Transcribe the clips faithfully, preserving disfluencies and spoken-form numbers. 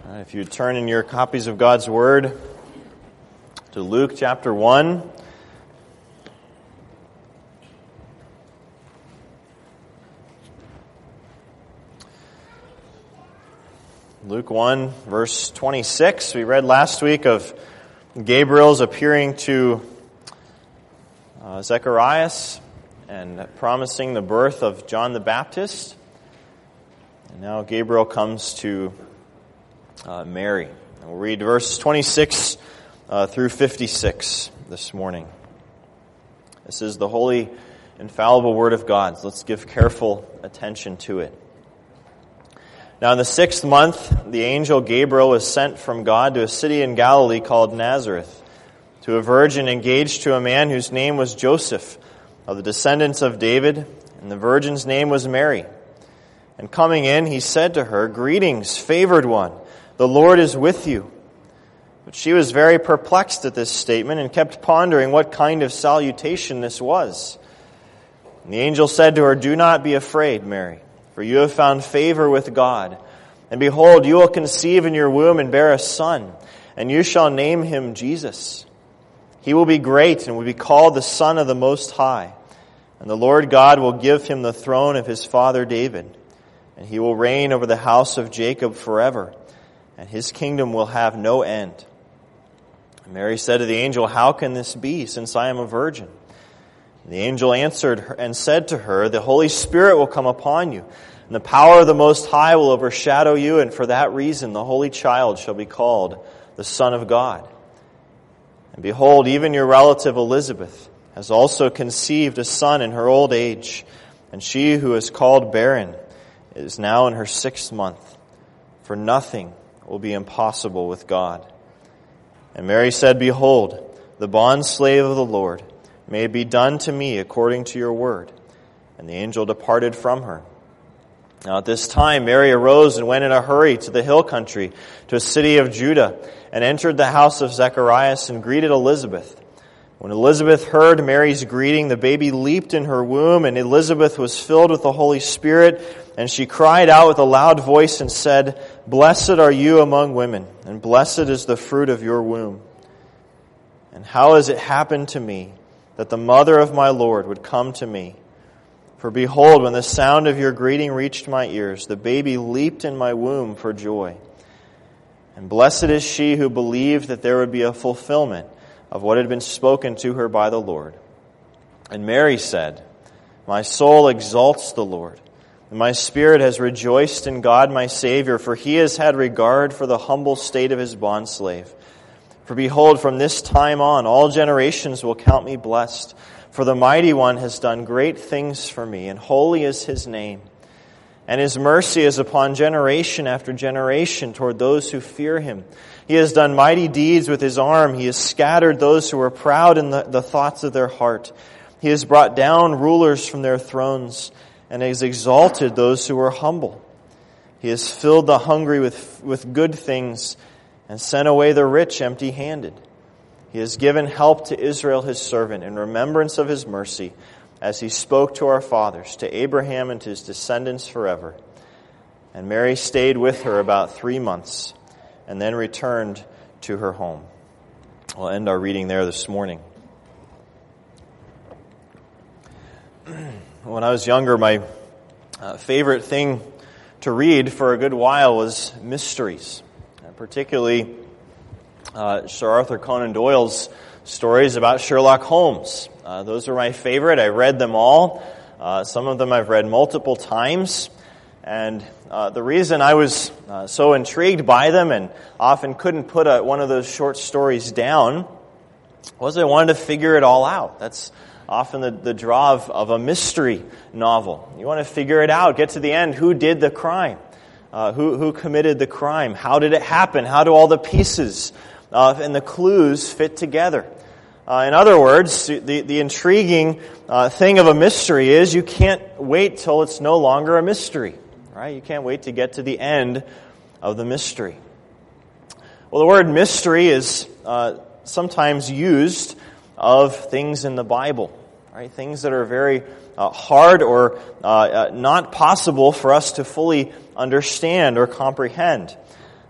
Right, if you turn in your copies of God's Word to Luke chapter one. Luke one, verse twenty-six. We read last week of Gabriel's appearing to uh, Zacharias and promising the birth of John the Baptist. And now Gabriel comes to uh, Mary. And we'll read verses twenty-six uh, through fifty-six this morning. This is the holy, infallible Word of God. So let's give careful attention to it. Now in the sixth month, the angel Gabriel was sent from God to a city in Galilee called Nazareth, to a virgin engaged to a man whose name was Joseph, of the descendants of David, and the virgin's name was Mary. And coming in, he said to her, "Greetings, favored one, the Lord is with you." But she was very perplexed at this statement and kept pondering what kind of salutation this was. And the angel said to her, "Do not be afraid, Mary, for you have found favor with God. And behold, you will conceive in your womb and bear a son, and you shall name him Jesus. He will be great and will be called the Son of the Most High. And the Lord God will give him the throne of his father David. And he will reign over the house of Jacob forever, and his kingdom will have no end." And Mary said to the angel, "How can this be, since I am a virgin?" And the angel answered her and said to her, "The Holy Spirit will come upon you, and the power of the Most High will overshadow you, and for that reason the Holy Child shall be called the Son of God. And behold, even your relative Elizabeth has also conceived a son in her old age, and she who is called barren is now in her sixth month, for nothing will be impossible with God." And Mary said, "Behold, the bondslave of the Lord, may it be done to me according to your word." And the angel departed from her. Now at this time Mary arose and went in a hurry to the hill country, to a city of Judah, and entered the house of Zacharias and greeted Elizabeth. When Elizabeth heard Mary's greeting, the baby leaped in her womb, and Elizabeth was filled with the Holy Spirit, and she cried out with a loud voice and said, "Blessed are you among women, and blessed is the fruit of your womb. And how has it happened to me that the mother of my Lord would come to me? For behold, when the sound of your greeting reached my ears, the baby leaped in my womb for joy. And blessed is she who believed that there would be a fulfillment of what had been spoken to her by the Lord." And Mary said, "My soul exalts the Lord, and my spirit has rejoiced in God my Savior, for he has had regard for the humble state of his bondslave. For behold, from this time on, all generations will count me blessed. For the Mighty One has done great things for me, and holy is his name. And his mercy is upon generation after generation toward those who fear him. He has done mighty deeds with his arm. He has scattered those who are proud in the, the thoughts of their heart. He has brought down rulers from their thrones, and has exalted those who are humble. He has filled the hungry with, with good things, and sent away the rich empty-handed. He has given help to Israel his servant in remembrance of his mercy, as he spoke to our fathers, to Abraham and to his descendants forever." And Mary stayed with her about three months, and then returned to her home. We'll end our reading there this morning. When I was younger, my uh, favorite thing to read for a good while was mysteries, and particularly uh, Sir Arthur Conan Doyle's stories about Sherlock Holmes. Uh, those are my favorite. I read them all. Uh, some of them I've read multiple times. And uh, the reason I was uh, so intrigued by them and often couldn't put a, one of those short stories down was I wanted to figure it all out. That's often the, the draw of, of a mystery novel. You want to figure it out, get to the end. Who did the crime? Uh, who, who committed the crime? How did it happen? How do all the pieces uh, and the clues fit together? Uh, in other words, the, the intriguing uh, thing of a mystery is you can't wait till it's no longer a mystery, right? You can't wait to get to the end of the mystery. Well, the word mystery is uh, sometimes used of things in the Bible, right? Things that are very uh, hard or uh, uh, not possible for us to fully understand or comprehend.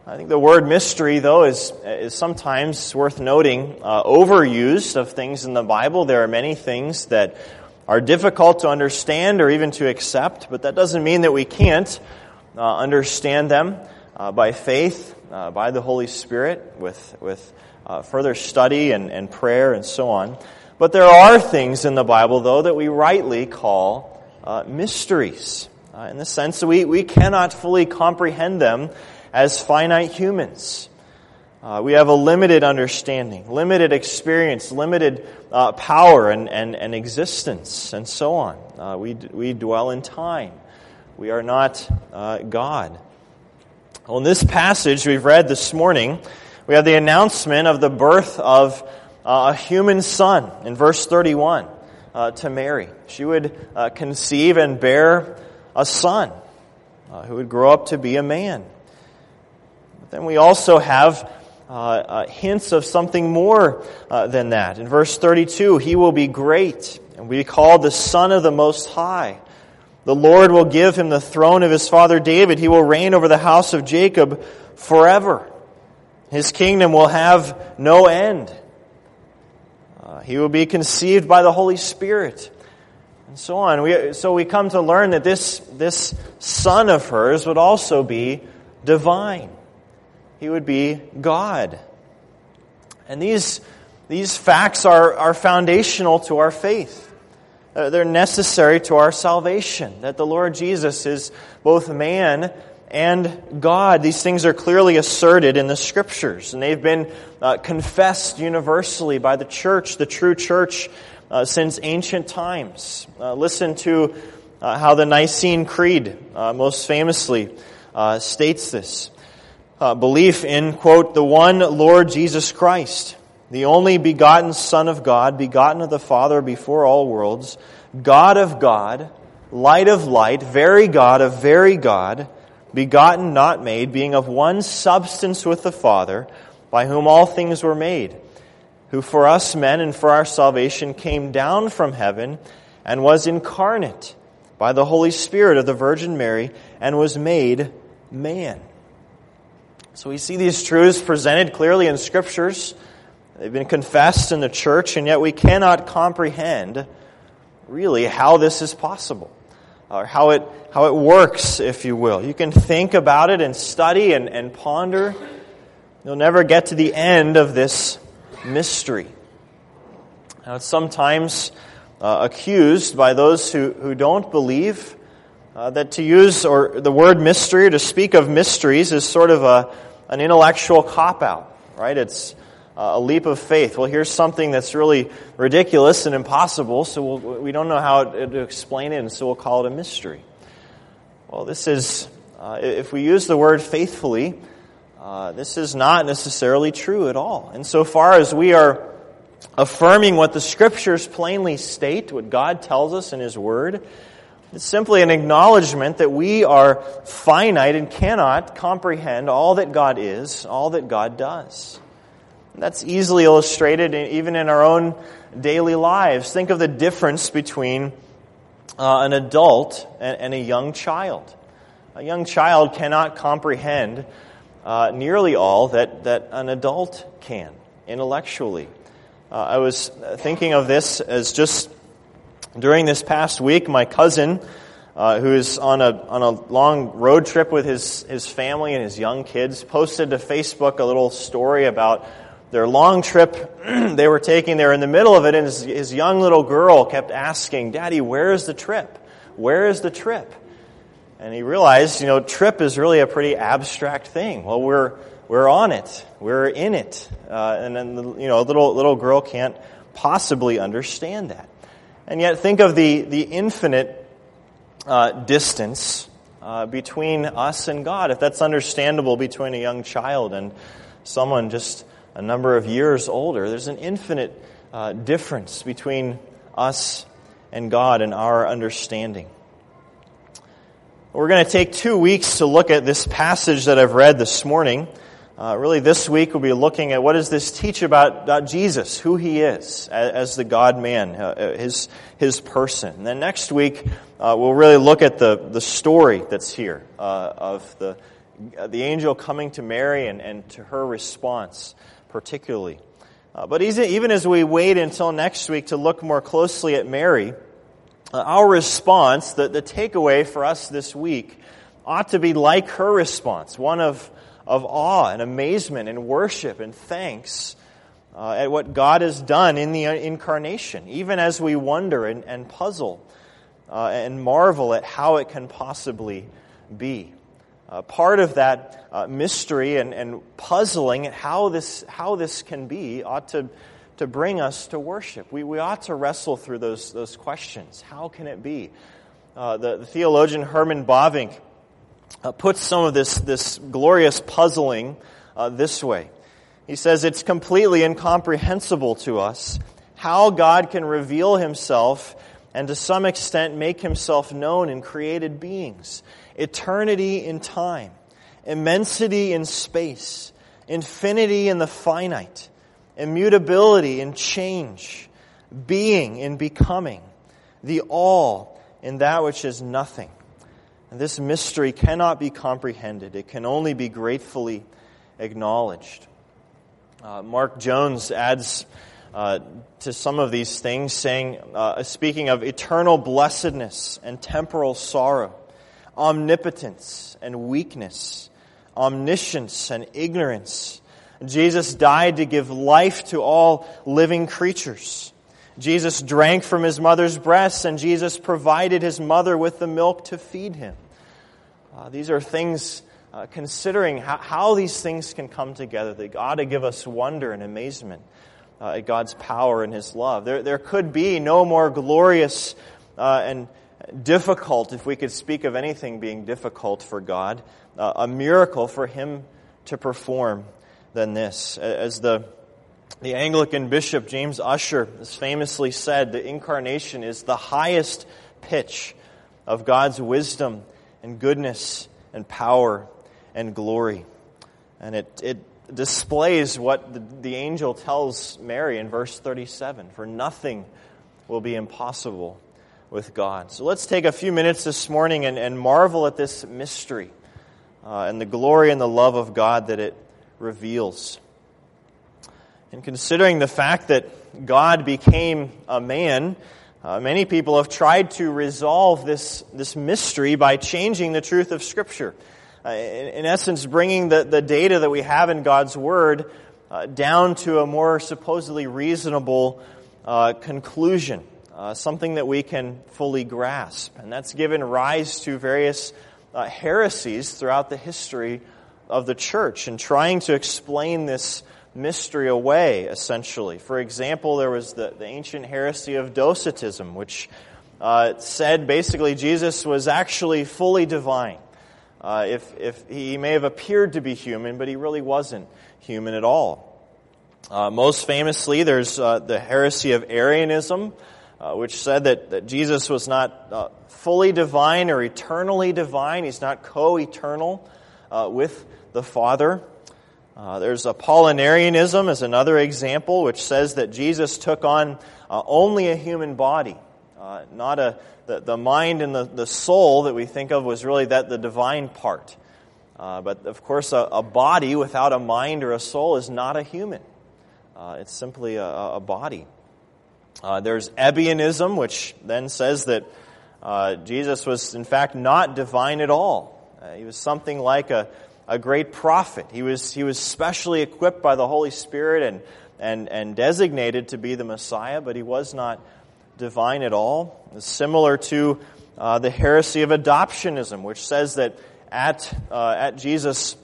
I think the word mystery, though, is is sometimes worth noting uh, overused of things in the Bible. There are many things that are difficult to understand or even to accept, but that doesn't mean that we can't uh, understand them uh, by faith, uh, by the Holy Spirit, with with uh, further study and, and prayer and so on. But there are things in the Bible, though, that we rightly call uh, mysteries, uh, in the sense that we, we cannot fully comprehend them as finite humans. Uh, we have a limited understanding, limited experience, limited uh, power and, and, and existence, and so on. Uh, we, we dwell in time. We are not uh, God. Well, in this passage we've read this morning, we have the announcement of the birth of uh, a human son in verse thirty-one uh, to Mary. She would uh, conceive and bear a son uh, who would grow up to be a man. Then we also have uh, uh, hints of something more uh, than that. In verse thirty-two, he will be great and be called the Son of the Most High. The Lord will give him the throne of his father David. He will reign over the house of Jacob forever. His kingdom will have no end. Uh, he will be conceived by the Holy Spirit. And so on. We, so we come to learn that this, this son of hers would also be divine. He would be God. And these, these facts are, are foundational to our faith. Uh, they're necessary to our salvation. That the Lord Jesus is both man and God. These things are clearly asserted in the Scriptures. And they've been uh, confessed universally by the church, the true church, uh, since ancient times. Uh, listen to uh, how the Nicene Creed uh, most famously uh, states this. Uh, belief in, quote, the one Lord Jesus Christ, the only begotten Son of God, begotten of the Father before all worlds, God of God, light of light, very God of very God, begotten, not made, being of one substance with the Father, by whom all things were made, who for us men and for our salvation came down from heaven and was incarnate by the Holy Spirit of the Virgin Mary and was made man. So we see these truths presented clearly in Scriptures. They've been confessed in the church, and yet we cannot comprehend really how this is possible, or how it how it works, if you will. You can think about it and study and, and ponder. You'll never get to the end of this mystery. Now, it's sometimes uh, accused by those who, who don't believe uh, that to use or the word mystery or to speak of mysteries is sort of a an intellectual cop-out, right? It's a leap of faith. Well, here's something that's really ridiculous and impossible, so we'll, we don't know how to explain it, and so we'll call it a mystery. Well, this is, uh, if we use the word faithfully, uh, this is not necessarily true at all. Insofar as we are affirming what the Scriptures plainly state, what God tells us in His Word, it's simply an acknowledgement that we are finite and cannot comprehend all that God is, all that God does. That's easily illustrated even in our own daily lives. Think of the difference between uh, an adult and, and a young child. A young child cannot comprehend uh, nearly all that, that an adult can intellectually. Uh, I was thinking of this as just during this past week, my cousin, uh, who is on a on a long road trip with his, his family and his young kids, posted to Facebook a little story about their long trip they were taking. They were in the middle of it, and his, his young little girl kept asking, "Daddy, where is the trip? Where is the trip?" And he realized, you know, trip is really a pretty abstract thing. Well, we're we're on it, we're in it, uh, and then you know, a little little girl can't possibly understand that. And yet, think of the the infinite uh, distance uh, between us and God. If that's understandable between a young child and someone just a number of years older, there's an infinite uh, difference between us and God and our understanding. We're going to take two weeks to look at this passage that I've read this morning. Uh, really, this week we'll be looking at what does this teach about, about Jesus, who He is as, as the God-man, uh, his his person. And then next week uh, we'll really look at the, the story that's here uh, of the the angel coming to Mary and, and to her response particularly. Uh, but even as we wait until next week to look more closely at Mary, uh, our response, the, the takeaway for us this week, ought to be like her response, one of, of awe and amazement and worship and thanks uh, at what God has done in the incarnation, even as we wonder and, and puzzle uh, and marvel at how it can possibly be. Uh, part of that uh, mystery and, and puzzling at how this how this can be ought to to bring us to worship. We we ought to wrestle through those those questions. How can it be? Uh, the, the theologian Herman Bavinck uh, puts some of this this glorious puzzling uh, this way. He says it's completely incomprehensible to us how God can reveal Himself and to some extent make Himself known in created beings. Eternity in time, immensity in space, infinity in the finite, immutability in change, being in becoming, the all in that which is nothing. And this mystery cannot be comprehended. It can only be gratefully acknowledged. Uh, Mark Jones adds uh, to some of these things, saying, uh, speaking of eternal blessedness and temporal sorrow, omnipotence and weakness, omniscience and ignorance. Jesus died to give life to all living creatures. Jesus drank from His mother's breasts, and Jesus provided His mother with the milk to feed Him. Uh, these are things, uh, considering how, how these things can come together, they ought to give us wonder and amazement uh, at God's power and His love. There, there could be no more glorious uh, and difficult, if we could speak of anything being difficult for God, uh, a miracle for Him to perform than this. As the the Anglican bishop James Ussher has famously said, the incarnation is the highest pitch of God's wisdom and goodness and power and glory. And it, it displays what the, the angel tells Mary in verse thirty-seven, for nothing will be impossible with God. So let's take a few minutes this morning and, and marvel at this mystery uh, and the glory and the love of God that it reveals. And considering the fact that God became a man, uh, many people have tried to resolve this, this mystery by changing the truth of Scripture. Uh, in, in essence, bringing the, the data that we have in God's Word uh, down to a more supposedly reasonable uh, conclusion. Uh, something that we can fully grasp. And that's given rise to various uh, heresies throughout the history of the church and trying to explain this mystery away, essentially. For example, there was the, the ancient heresy of Docetism, which uh, said basically Jesus was actually fully divine. Uh, if, if he may have appeared to be human, but He really wasn't human at all. Uh, most famously, there's uh, the heresy of Arianism, Uh, which said that, that Jesus was not uh, fully divine or eternally divine. He's not co-eternal uh, with the Father. Uh, there's Apollinarianism as another example, which says that Jesus took on uh, only a human body, uh, not a the, the mind and the, the soul that we think of was really that the divine part. Uh, but of course, a, a body without a mind or a soul is not a human. Uh, it's simply a, a body. Uh, there's Ebionism, which then says that uh, Jesus was in fact not divine at all. Uh, he was something like a, a great prophet. He was he was specially equipped by the Holy Spirit and and and designated to be the Messiah, but He was not divine at all. It's similar to uh, the heresy of adoptionism, which says that at uh, at Jesus'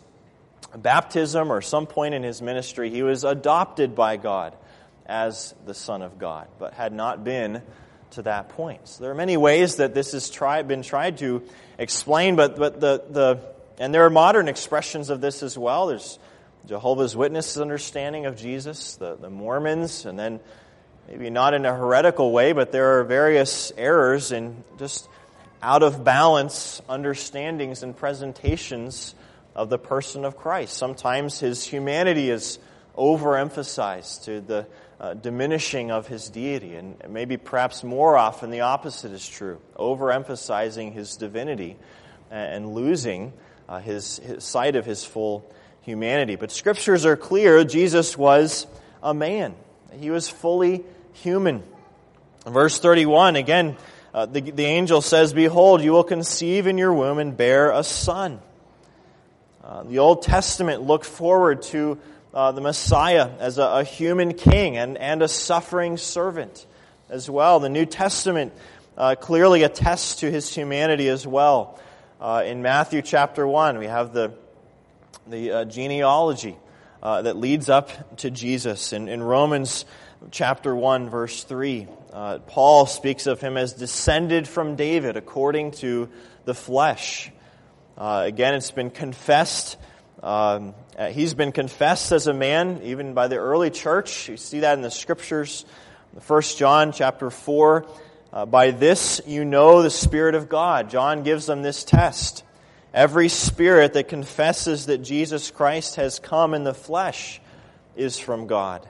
baptism or some point in His ministry, He was adopted by God as the Son of God, but had not been to that point. So there are many ways that this has tried, been tried to explain, but but the the and there are modern expressions of this as well. There's Jehovah's Witnesses' understanding of Jesus, the, the Mormons, and then maybe not in a heretical way, but there are various errors in just out of balance understandings and presentations of the person of Christ. Sometimes His humanity is overemphasized to the uh, diminishing of His deity, and maybe perhaps more often the opposite is true, overemphasizing His divinity and losing uh, his, his sight of his full humanity. But Scriptures are clear, Jesus was a man. He was fully human. Verse thirty-one, again, uh, the, the angel says, "Behold, you will conceive in your womb and bear a son." Uh, the Old Testament looked forward to uh, the Messiah as a, a human king and, and a suffering servant as well. The New Testament uh, clearly attests to his humanity as well. Uh, in Matthew chapter one, we have the, the uh, genealogy uh, that leads up to Jesus. In, in Romans chapter one, verse three, uh, Paul speaks of him as descended from David according to the flesh. Uh, again, it's been confessed. Um, he's been confessed as a man, even by the early church. You see that in the Scriptures. First John chapter four. Uh, by this you know the Spirit of God. John gives them this test. Every spirit that confesses that Jesus Christ has come in the flesh is from God.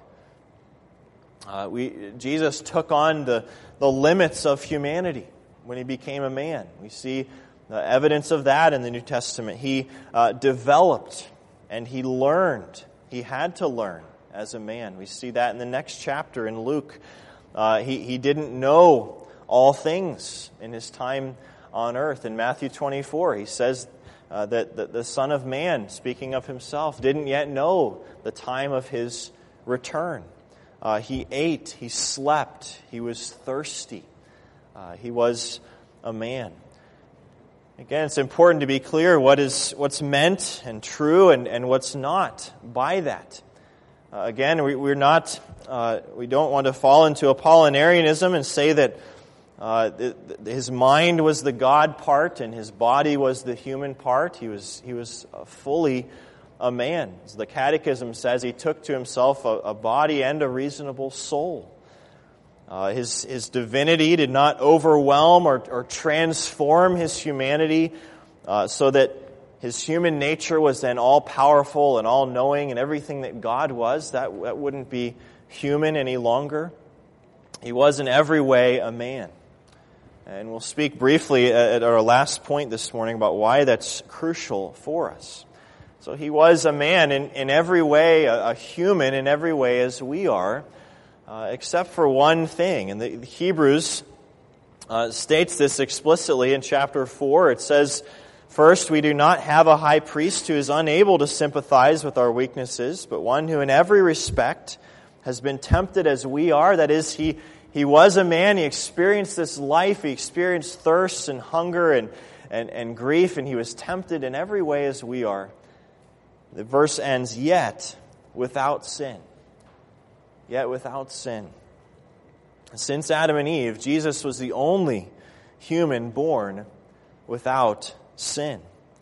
Uh, we Jesus took on the, the limits of humanity when he became a man. We see the evidence of that in the New Testament. He uh, developed and he learned. He had to learn as a man. We see that in the next chapter in Luke. Uh, he, he didn't know all things in his time on earth. In Matthew twenty-four, he says uh, that, that the Son of Man, speaking of himself, didn't yet know the time of his return. Uh, he ate, he slept, he was thirsty. Uh, he was a man. Again, it's important to be clear what is what's meant and true and, and what's not by that. Uh, again, we, we're not uh, we don't want to fall into Apollinarianism and say that uh, th- th- his mind was the God part and his body was the human part. He was he was uh, fully a man. As the Catechism says, he took to himself a, a body and a reasonable soul. Uh, his, his divinity did not overwhelm or, or transform his humanity uh, so that his human nature was then all-powerful and all-knowing and everything that God was. That, that wouldn't be human any longer. He was in every way a man. And we'll speak briefly at our last point this morning about why that's crucial for us. So he was a man in, in every way, a, a human in every way as we are. Uh, except for one thing. And the, the Hebrews uh, states this explicitly in chapter four. It says, "First, we do not have a high priest who is unable to sympathize with our weaknesses, but one who in every respect has been tempted as we are." That is, he, he was a man, he experienced this life, he experienced thirst and hunger and, and, and grief, and he was tempted in every way as we are. The verse ends, "Yet without sin." Yet without sin. Since Adam and Eve, Jesus was the only human born without sin.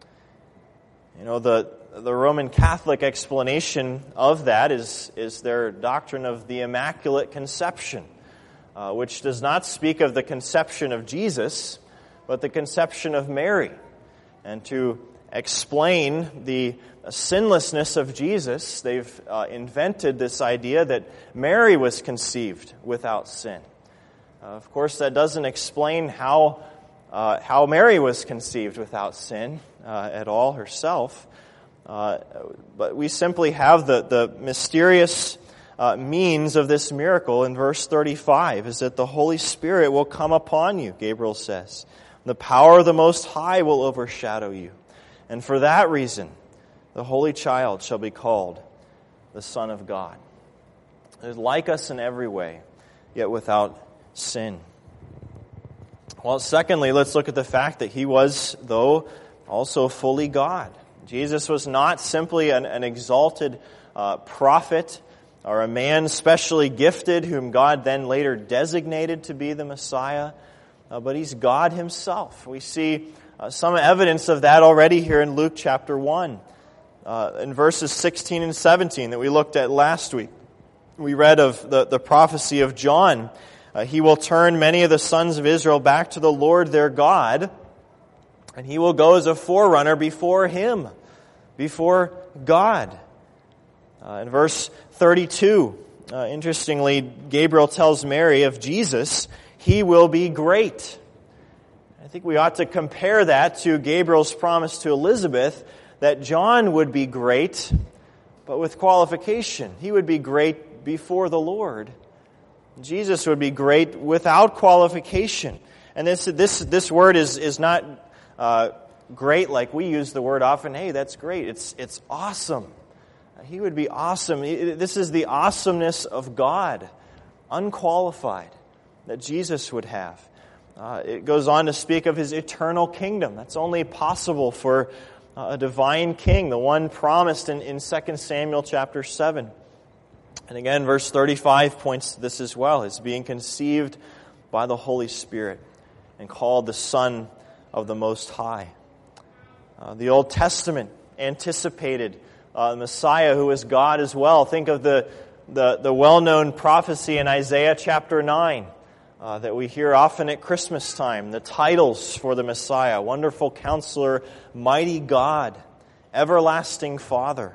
You know, the, the Roman Catholic explanation of that is, is their doctrine of the Immaculate Conception, uh, which does not speak of the conception of Jesus, but the conception of Mary. And to explain the sinlessness of Jesus, they've uh, invented this idea that Mary was conceived without sin. Uh, of course, that doesn't explain how uh, how Mary was conceived without sin uh, at all herself. Uh, but we simply have the, the mysterious uh, means of this miracle in verse thirty-five, is that the Holy Spirit will come upon you, Gabriel says. The power of the Most High will overshadow you. And for that reason, the Holy Child shall be called the Son of God. He is like us in every way, yet without sin. Well, secondly, let's look at the fact that he was, though, also fully God. Jesus was not simply an, an exalted uh, prophet or a man specially gifted whom God then later designated to be the Messiah, uh, but he's God himself. We see uh, some evidence of that already here in Luke chapter one. Uh, in verses sixteen and seventeen that we looked at last week, we read of the, the prophecy of John. Uh, he will turn many of the sons of Israel back to the Lord their God, and he will go as a forerunner before him, before God. Uh, in verse thirty-two, uh, interestingly, Gabriel tells Mary of Jesus, he will be great. I think we ought to compare that to Gabriel's promise to Elizabeth that John would be great, but with qualification. He would be great before the Lord. Jesus would be great without qualification. And this this this word is is not uh, great like we use the word often. Hey, that's great. It's it's awesome. He would be awesome. This is the awesomeness of God, unqualified, that Jesus would have. Uh, it goes on to speak of His eternal kingdom. That's only possible for a divine king, the one promised in, in Second Samuel chapter seven. And again, verse thirty-five points to this as well, as being conceived by the Holy Spirit and called the Son of the Most High. Uh, the Old Testament anticipated uh, the Messiah who is God as well. Think of the, the, the well-known prophecy in Isaiah chapter nine uh, that we hear often at Christmas time. The titles for the Messiah: Wonderful Counselor, Mighty God, Everlasting Father.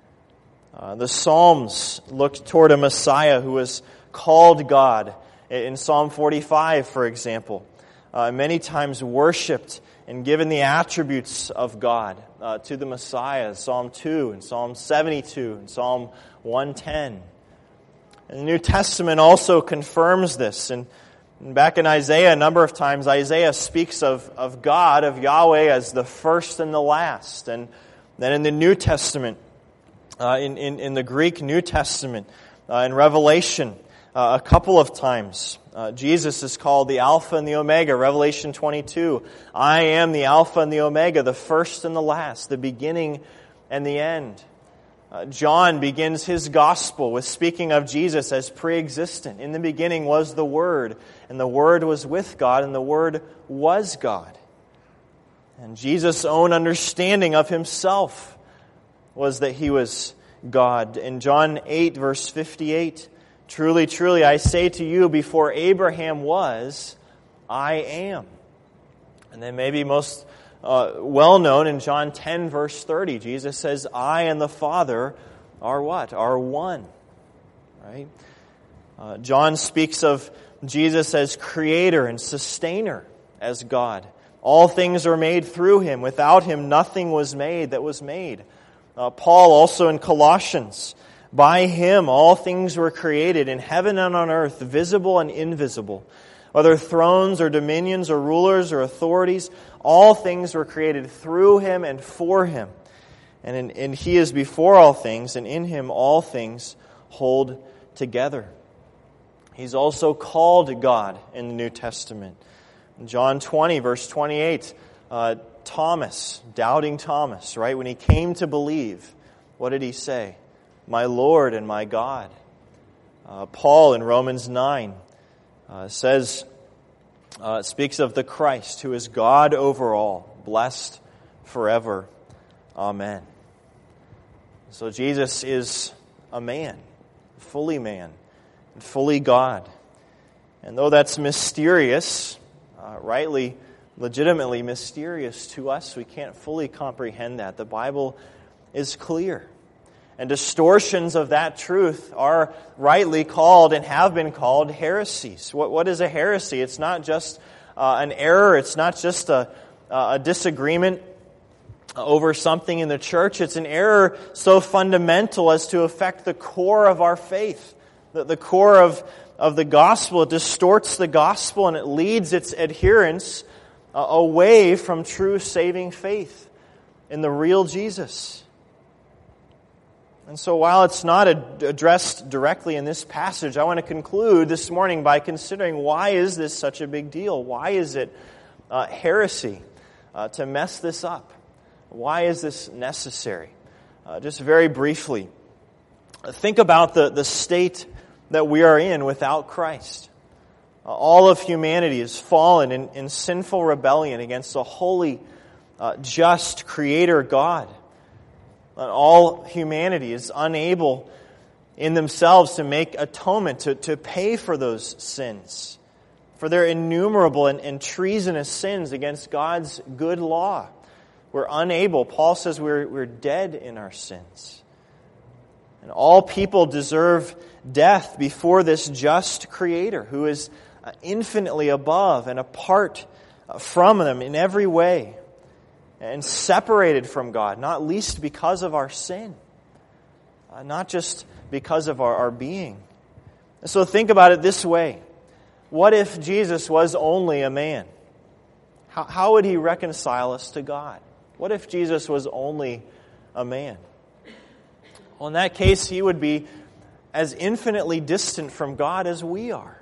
Uh, the Psalms looked toward a Messiah who was called God. In Psalm forty-five, for example, uh, many times worshipped and given the attributes of God uh, to the Messiah. Psalm two and Psalm seventy-two and Psalm one ten. And the New Testament also confirms this. And, and back in Isaiah, a number of times, Isaiah speaks of, of God, of Yahweh, as the first and the last. And then in the New Testament, uh, in, in, in the Greek New Testament, uh, in Revelation, uh, a couple of times, Uh, Jesus is called the Alpha and the Omega. Revelation twenty-two, I am the Alpha and the Omega, the first and the last, the beginning and the end. Uh, John begins his gospel with speaking of Jesus as pre-existent. In the beginning was the Word, and the Word was with God, and the Word was God. And Jesus' own understanding of Himself was that He was God. In John eight, verse fifty-eight, Truly, truly, I say to you, before Abraham was, I am. And then maybe most uh, well-known in John ten, verse thirty, Jesus says, I and the Father are what? Are one. Right? Uh, John speaks of Jesus as creator and sustainer as God. All things are made through Him. Without Him, nothing was made that was made. Uh, Paul also in Colossians, by Him all things were created in heaven and on earth, visible and invisible. Whether thrones or dominions or rulers or authorities, all things were created through Him and for Him. And, in, and He is before all things, and in Him all things hold together. He's also called God in the New Testament. In John twenty, verse twenty-eight, uh, Thomas, doubting Thomas, right? When he came to believe, what did he say? My Lord and my God. Uh, Paul in Romans nine uh, says, uh, speaks of the Christ who is God over all, blessed forever. Amen. So Jesus is a man, fully man, and fully God. And though that's mysterious, uh, rightly, legitimately mysterious to us, we can't fully comprehend that. The Bible is clear. And distortions of that truth are rightly called and have been called heresies. What, what is a heresy? It's not just uh, an error. It's not just a, a disagreement over something in the church. It's an error so fundamental as to affect the core of our faith, the, the core of, of the gospel. It distorts the gospel and it leads its adherents uh, away from true saving faith in the real Jesus. And so while it's not addressed directly in this passage, I want to conclude this morning by considering, why is this such a big deal? Why is it uh, heresy uh, to mess this up? Why is this necessary? Uh, just very briefly, think about the, the state that we are in without Christ. Uh, all of humanity is fallen in, in sinful rebellion against a holy, uh, just Creator God. All humanity is unable in themselves to make atonement, to, to pay for those sins, for their innumerable and, and treasonous sins against God's good law. We're unable. Paul says we're, we're dead in our sins. And all people deserve death before this just Creator who is infinitely above and apart from them in every way and separated from God, not least because of our sin, uh, not just because of our, our being. So think about it this way. What if Jesus was only a man? How, how would he reconcile us to God? What if Jesus was only a man? Well, in that case, he would be as infinitely distant from God as we are.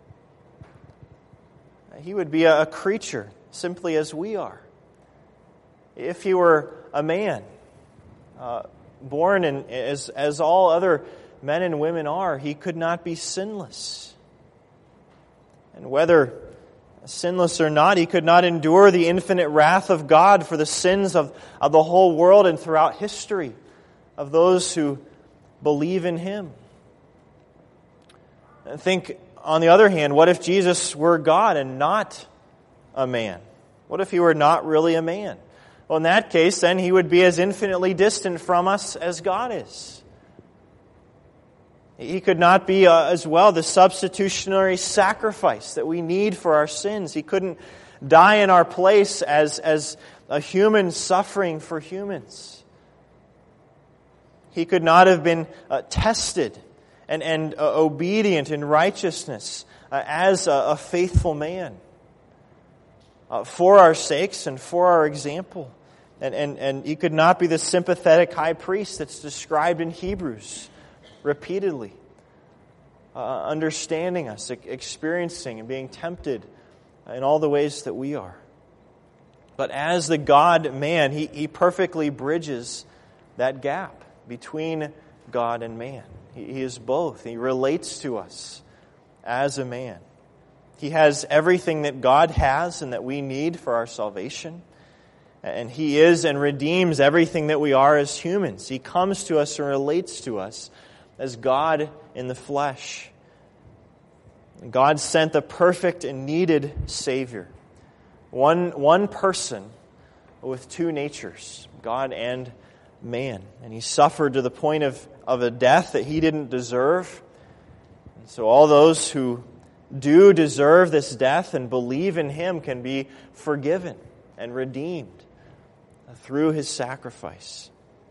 He would be a creature simply as we are. If he were a man, uh, born in, as, as all other men and women are, he could not be sinless. And whether sinless or not, he could not endure the infinite wrath of God for the sins of, of the whole world and throughout history of those who believe in him. And think, on the other hand, what if Jesus were God and not a man? What if he were not really a man? Well, in that case, then he would be as infinitely distant from us as God is. He could not be uh, as well the substitutionary sacrifice that we need for our sins. He couldn't die in our place as, as a human suffering for humans. He could not have been uh, tested and, and uh, obedient in righteousness uh, as a, a faithful man uh, for our sakes and for our example. And, and, and he could not be the sympathetic high priest that's described in Hebrews repeatedly, uh, understanding us, experiencing and being tempted in all the ways that we are. But as the God-man, he, he perfectly bridges that gap between God and man. He, he is both. He relates to us as a man. He has everything that God has and that we need for our salvation. And He is and redeems everything that we are as humans. He comes to us and relates to us as God in the flesh. God sent the perfect and needed Savior. One, one person with two natures, God and man. And He suffered to the point of, of a death that He didn't deserve. And so all those who do deserve this death and believe in Him can be forgiven and redeemed through His sacrifice.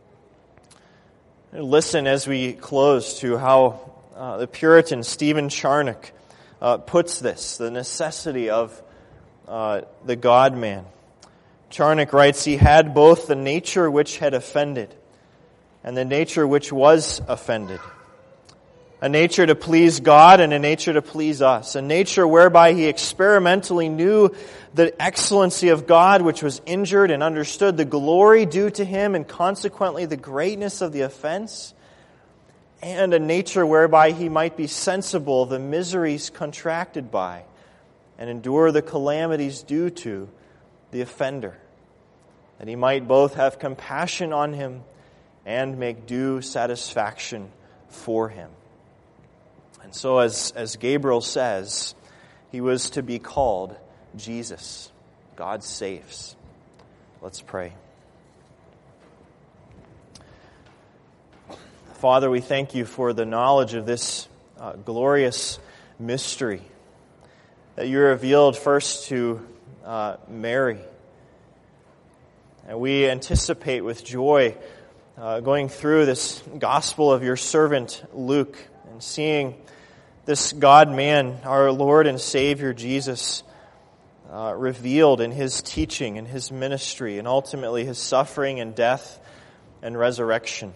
Listen as we close to how uh, the Puritan Stephen Charnock uh, puts this, the necessity of uh, the God-man. Charnock writes, "He had both the nature which had offended and the nature which was offended. A nature to please God and a nature to please us. A nature whereby he experimentally knew the excellency of God which was injured and understood the glory due to Him and consequently the greatness of the offense. And a nature whereby he might be sensible of the miseries contracted by and endure the calamities due to the offender. That he might both have compassion on him and make due satisfaction for him." And so as, as Gabriel says, he was to be called Jesus. God saves. Let's pray. Father, we thank you for the knowledge of this uh, glorious mystery that you revealed first to uh, Mary. And we anticipate with joy uh, going through this gospel of your servant Luke and seeing this God-man, our Lord and Savior Jesus, uh, revealed in His teaching and His ministry and ultimately His suffering and death and resurrection.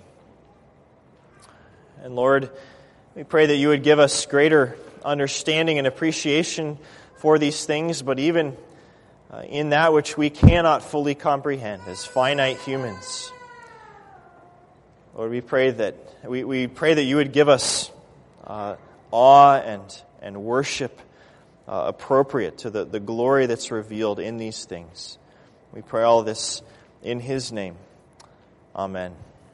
And Lord, we pray that you would give us greater understanding and appreciation for these things, but even uh, in that which we cannot fully comprehend as finite humans. Lord, we pray that we, we pray that you would give us uh, awe and, and worship uh, appropriate to the, the glory that's revealed in these things. We pray all this in His name. Amen.